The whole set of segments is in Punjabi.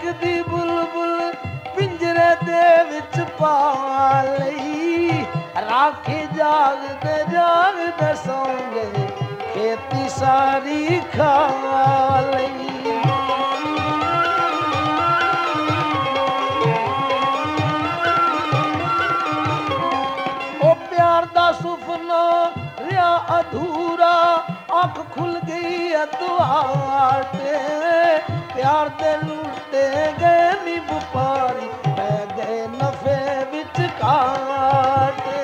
ਚਹਿਕਦੀ ਬੁਲਬੁਲ ਪਿੰਜਰੇ ਦੇ ਵਿੱਚ ਪਾ ਲਈ, ਰਾਖੀ ਜਾਗਦੇ ਜਾਗਦੇ ਸੌਂ ਗਏ, ਖੇਤੀ ਸਾਰੀ ਖਾ ਲਈ। ਉਹ ਪਿਆਰ ਦਾ ਸੁਪਨਾ ਰਿਹਾ ਅਧੂਰਾ, ਅੱਖ ਖੁੱਲ ਗਈ ਦੁਆਰ ਤੇ, ਪਿਆਰ ਦੇ ਲੁੱਟੇ ਗਏ ਨੀ ਵਪਾਰੀ, ਪੈ ਗਏ ਨਫੇ ਵਿੱਚ ਕਾਟੇ।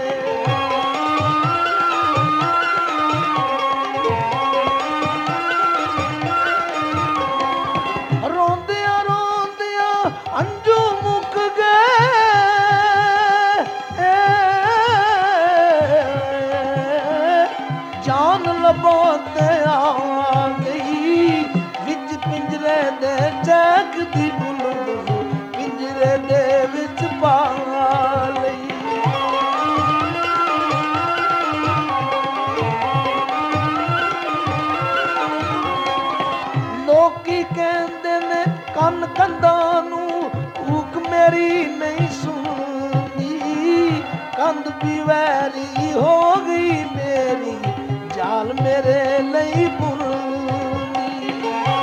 ਰੋਂਦਿਆਂ ਰੋਂਦਿਆਂ ਅੰਜੂ ਮੁੱਕ ਗਏ, ਜਾਨ ਲੱਭਾਂ ਤੇ ਆ ਗਈ, ਵਿੱਚ ਪਿੰਜਰੇ ਦੇ ਚਹਿਕਦੀ ਬੁਲਬੁਲ ਪਿੰਜਰੇ ਦੇ ਵਿੱਚ ਪਾ ਲਈ। ਲੋਕੀ ਕਹਿੰਦੇ ਨੇ ਕੰਨ ਕੰਧਾਂ ਨੂੰ, ਕੂਕ ਮੇਰੀ ਨਹੀਂ ਸੁਣਦੀ, ਕੰਧ ਵੀ ਵੈਰੀ ਹੋ ਗਈ ਮੇਰੀ, ਜਾਲ ਮੇਰੇ ਲਈ ਬੁਣਦੀ।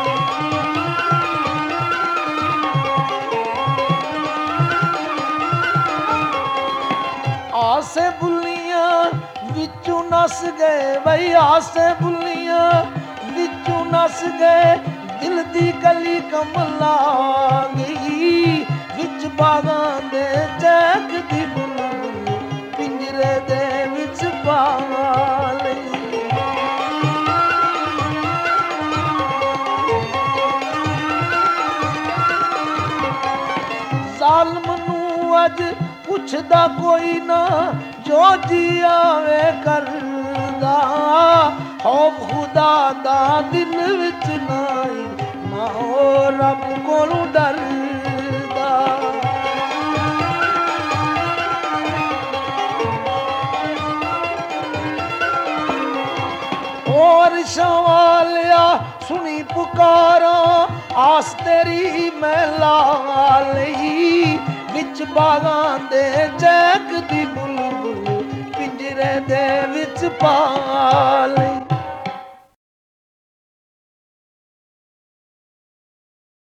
ਆਸੇ ਬੁੱਲੀਆਂ ਵਿੱਚੋਂ ਨਸ ਗਏ ਬਈ, ਆਸੇ ਬੁੱਲੀਆਂ ਵਿੱਚੋਂ ਨਸ ਗਏ, ਦਿਲ ਦੀ ਗਲੀ ਕਮਲਾ ਗਈ, ਵਿੱਚ ਬਾਗਾਂ ਦੇ ਚਹਿਕਦੀ ਬੁਲਬੁਲ ਪਿੰਜਰੇ ਦੇ ਵਿੱਚ ਪਾ ਲਈ। ਜ਼ਾਲਮ ਨੂੰ ਅੱਜ ਪੁੱਛਦਾ ਕੋਈ ਨਾ, ਜੋ ਜੀ ਆਵੇ ਕਰਦਾ, ਹੋ ਖੁਦਾ ਦਾ ਦਿਲ ਵਿੱਚ ਨਹੀਂ, ਨਾ ਉਹ ਰੱਬ ਕੋਲੋਂ ਡਰਦਾ। ਹੋਰ ਸ਼ਵਾਲਿਆ ਸੁਣੀ ਪੁਕਾਰਾਂ, ਆਸ ਤੇਰੀ ਮੈਂ ਲਾ ਲਈ, ਵਿੱਚ ਬਾਗਾਂ ਦੇ ਚਹਿਕਦੀ ਬੁਲਬੁਲ ਪਿੰਜਰੇ ਦੇ ਵਿੱਚ ਪਾ ਲਈ।